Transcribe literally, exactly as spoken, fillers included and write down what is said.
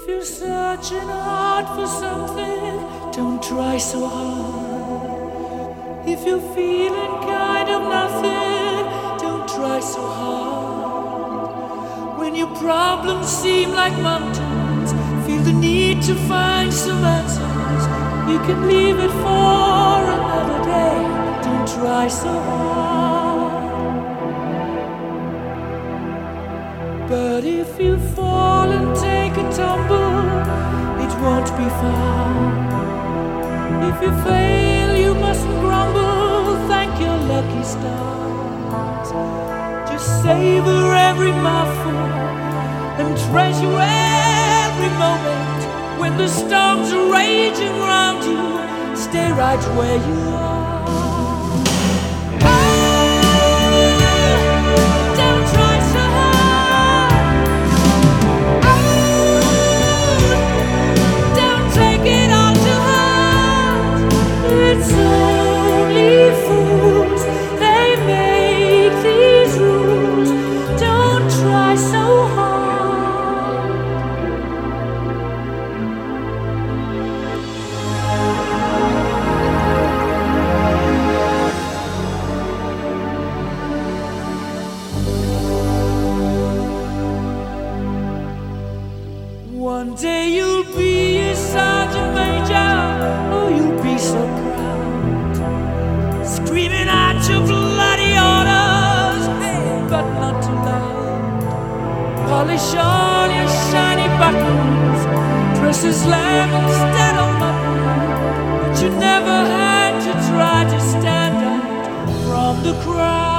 you're searching hard for something, don't try so hard. If you're feeling kind of nothing, don't try so hard. When your problems seem like mountains, feel the need to find some answers, you can leave it for another day, don't try so hard. But if you fall and take a tumble, it won't be far. If you fail, you mustn't grumble, thank your lucky stars. Just savor every mouthful and treasure every moment. When the storms are raging round you, stay right where you are. It's only fools, they make these rules. Don't try so hard. One day you'll be a sergeant major, oh you'll be so proud, screaming out your bloody orders, hey, but not too loud. Polish all your shiny buttons, dress as lamb instead of mutton, but you never had to try to stand out from the crowd.